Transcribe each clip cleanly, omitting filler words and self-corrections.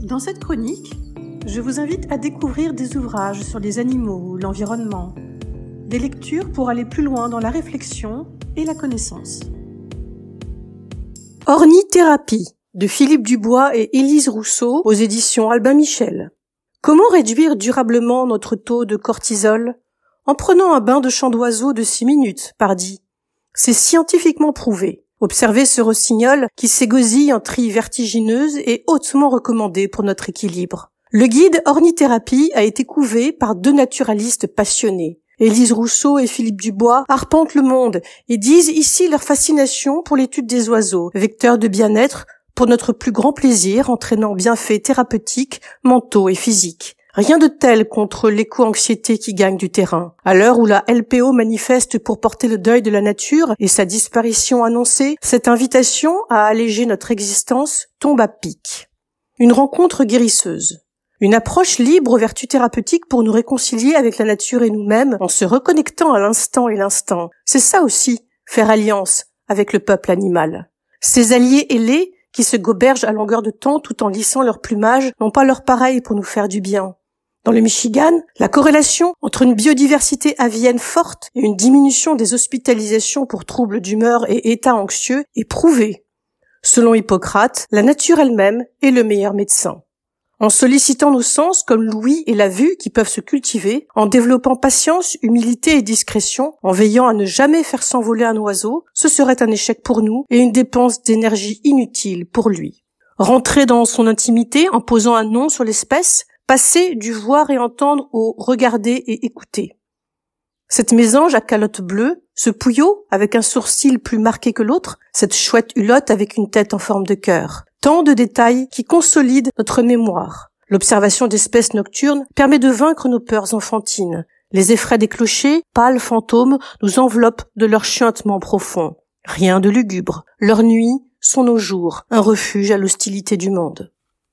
Dans cette chronique, je vous invite à découvrir des ouvrages sur les animaux, l'environnement, des lectures pour aller plus loin dans la réflexion et la connaissance. Ornithérapie de Philippe Dubois et Élise Rousseau aux éditions Albin Michel. Comment réduire durablement notre taux de cortisol? En prenant un bain de chant d'oiseau de 6 minutes, pardi. C'est scientifiquement prouvé. Observez ce rossignol qui s'égosille en trilles vertigineuses et hautement recommandé pour notre équilibre. Le guide Ornithérapie a été couvé par 2 naturalistes passionnés. Élise Rousseau et Philippe Dubois arpentent le monde et disent ici leur fascination pour l'étude des oiseaux, vecteurs de bien-être pour notre plus grand plaisir, entraînant bienfaits thérapeutiques, mentaux et physiques. Rien de tel contre l'éco-anxiété qui gagne du terrain. À l'heure où la LPO manifeste pour porter le deuil de la nature et sa disparition annoncée, cette invitation à alléger notre existence tombe à pic. Une rencontre guérisseuse. Une approche libre aux vertus thérapeutiques pour nous réconcilier avec la nature et nous-mêmes en se reconnectant à l'instant et l'instant. C'est ça aussi, faire alliance avec le peuple animal. Ces alliés ailés qui se gobergent à longueur de temps tout en lissant leur plumage n'ont pas leur pareil pour nous faire du bien. Dans le Michigan, la corrélation entre une biodiversité avienne forte et une diminution des hospitalisations pour troubles d'humeur et états anxieux est prouvée. Selon Hippocrate, la nature elle-même est le meilleur médecin. En sollicitant nos sens comme l'ouïe et la vue qui peuvent se cultiver, en développant patience, humilité et discrétion, en veillant à ne jamais faire s'envoler un oiseau, ce serait un échec pour nous et une dépense d'énergie inutile pour lui. Rentrer dans son intimité en posant un nom sur l'espèce, passer du voir et entendre au regarder et écouter. Cette mésange à calotte bleue, ce pouillot avec un sourcil plus marqué que l'autre, cette chouette hulotte avec une tête en forme de cœur. Tant de détails qui consolident notre mémoire. L'observation d'espèces nocturnes permet de vaincre nos peurs enfantines. Les effrais des clochers, pâles fantômes, nous enveloppent de leur chuintement profond. Rien de lugubre. Leurs nuits sont nos jours, un refuge à l'hostilité du monde.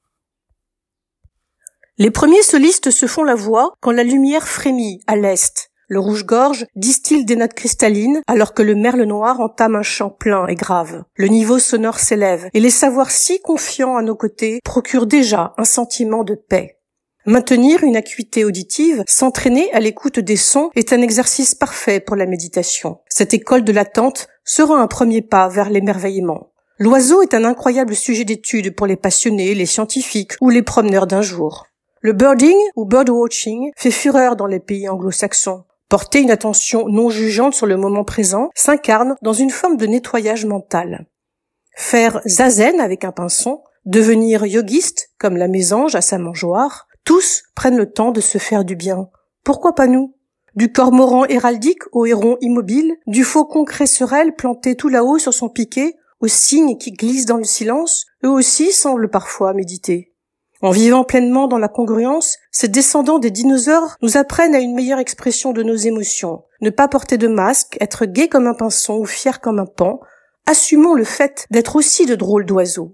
Les premiers solistes se font la voix quand la lumière frémit à l'est. Le rouge-gorge distille des notes cristallines alors que le merle noir entame un chant plein et grave. Le niveau sonore s'élève et les savoirs si confiants à nos côtés procurent déjà un sentiment de paix. Maintenir une acuité auditive, s'entraîner à l'écoute des sons est un exercice parfait pour la méditation. Cette école de l'attente sera un premier pas vers l'émerveillement. L'oiseau est un incroyable sujet d'étude pour les passionnés, les scientifiques ou les promeneurs d'un jour. Le birding ou birdwatching fait fureur dans les pays anglo-saxons. Porter une attention non jugeante sur le moment présent s'incarne dans une forme de nettoyage mental. Faire zazen avec un pinson, devenir yogiste comme la mésange à sa mangeoire, tous prennent le temps de se faire du bien. Pourquoi pas nous? Du cormoran héraldique au héron immobile, du faucon cresserelle planté tout là-haut sur son piquet, aux cygnes qui glissent dans le silence, eux aussi semblent parfois méditer. En vivant pleinement dans la congruence, ces descendants des dinosaures nous apprennent à une meilleure expression de nos émotions. Ne pas porter de masque, être gai comme un pinson ou fier comme un paon. Assumons le fait d'être aussi de drôles d'oiseaux.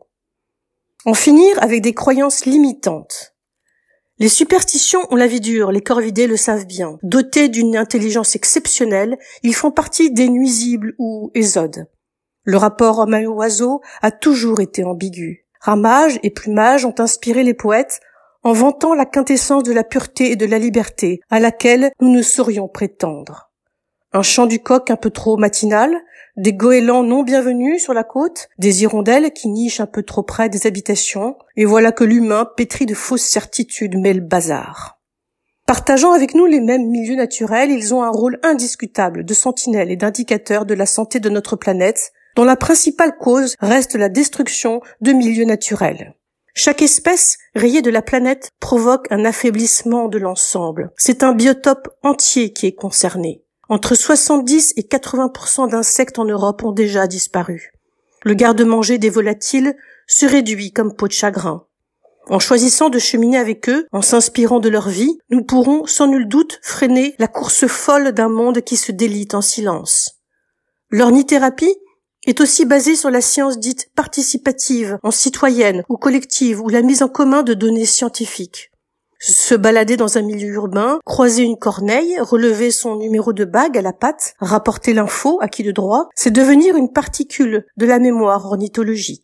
En finir avec des croyances limitantes. Les superstitions ont la vie dure, les corvidés le savent bien. Dotés d'une intelligence exceptionnelle, ils font partie des nuisibles ou ésodes. Le rapport homme-oiseau a toujours été ambigu. Ramage et plumage ont inspiré les poètes en vantant la quintessence de la pureté et de la liberté à laquelle nous ne saurions prétendre. Un chant du coq un peu trop matinal, des goélands non bienvenus sur la côte, des hirondelles qui nichent un peu trop près des habitations, et voilà que l'humain, pétri de fausses certitudes, met le bazar. Partageant avec nous les mêmes milieux naturels, ils ont un rôle indiscutable de sentinelle et d'indicateur de la santé de notre planète, dont la principale cause reste la destruction de milieux naturels. Chaque espèce rayée de la planète provoque un affaiblissement de l'ensemble. C'est un biotope entier qui est concerné. Entre 70 et 80% d'insectes en Europe ont déjà disparu. Le garde-manger des volatiles se réduit comme peau de chagrin. En choisissant de cheminer avec eux, en s'inspirant de leur vie, nous pourrons sans nul doute freiner la course folle d'un monde qui se délite en silence. L'ornithérapie est aussi basée sur la science dite participative, en citoyenne ou collective, ou la mise en commun de données scientifiques. Se balader dans un milieu urbain, croiser une corneille, relever son numéro de bague à la patte, rapporter l'info à qui de droit, c'est devenir une particule de la mémoire ornithologique.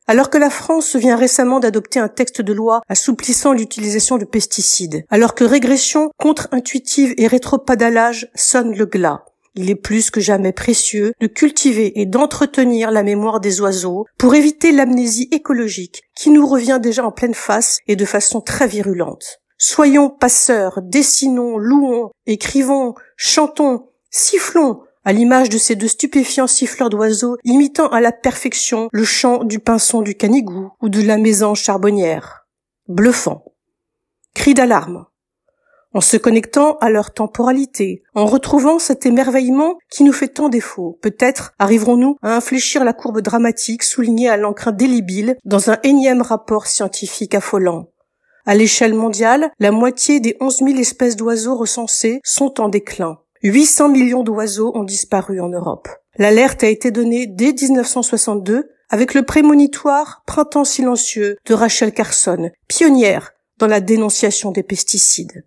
Alors que la France vient récemment d'adopter un texte de loi assouplissant l'utilisation de pesticides, alors que régression contre-intuitive et rétropédalage sonnent le glas, il est plus que jamais précieux de cultiver et d'entretenir la mémoire des oiseaux pour éviter l'amnésie écologique qui nous revient déjà en pleine face et de façon très virulente. Soyons passeurs, dessinons, louons, écrivons, chantons, sifflons, à l'image de ces deux stupéfiants siffleurs d'oiseaux imitant à la perfection le chant du pinson du canigou ou de la mésange charbonnière. Bluffant. Cri d'alarme. En se connectant à leur temporalité, en retrouvant cet émerveillement qui nous fait tant défaut, peut-être arriverons-nous à infléchir la courbe dramatique soulignée à l'encre indélébile dans un énième rapport scientifique affolant. À l'échelle mondiale, la moitié des 11 000 espèces d'oiseaux recensées sont en déclin. 800 millions d'oiseaux ont disparu en Europe. L'alerte a été donnée dès 1962 avec le prémonitoire Printemps silencieux de Rachel Carson, pionnière dans la dénonciation des pesticides.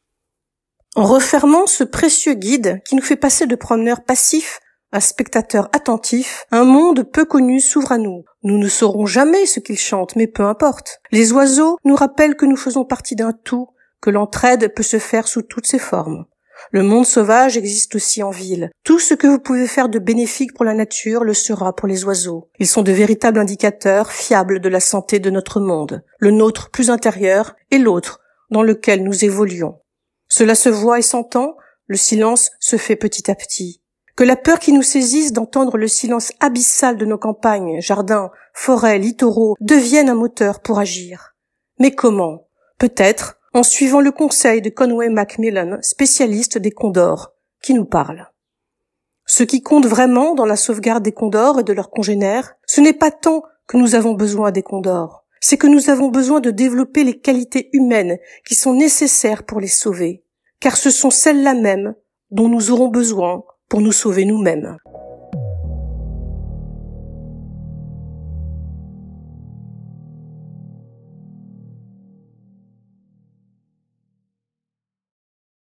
En refermant ce précieux guide qui nous fait passer de promeneurs passifs à spectateurs attentifs, un monde peu connu s'ouvre à nous. Nous ne saurons jamais ce qu'ils chantent, mais peu importe. Les oiseaux nous rappellent que nous faisons partie d'un tout, que l'entraide peut se faire sous toutes ses formes. Le monde sauvage existe aussi en ville. Tout ce que vous pouvez faire de bénéfique pour la nature le sera pour les oiseaux. Ils sont de véritables indicateurs fiables de la santé de notre monde, le nôtre plus intérieur et l'autre dans lequel nous évoluons. Cela se voit et s'entend, le silence se fait petit à petit. Que la peur qui nous saisisse d'entendre le silence abyssal de nos campagnes, jardins, forêts, littoraux devienne un moteur pour agir. Mais comment? Peut-être en suivant le conseil de Conway Macmillan, spécialiste des condors, qui nous parle. Ce qui compte vraiment dans la sauvegarde des condors et de leurs congénères, ce n'est pas tant que nous avons besoin des condors, c'est que nous avons besoin de développer les qualités humaines qui sont nécessaires pour les sauver, car ce sont celles-là mêmes dont nous aurons besoin pour nous sauver nous-mêmes.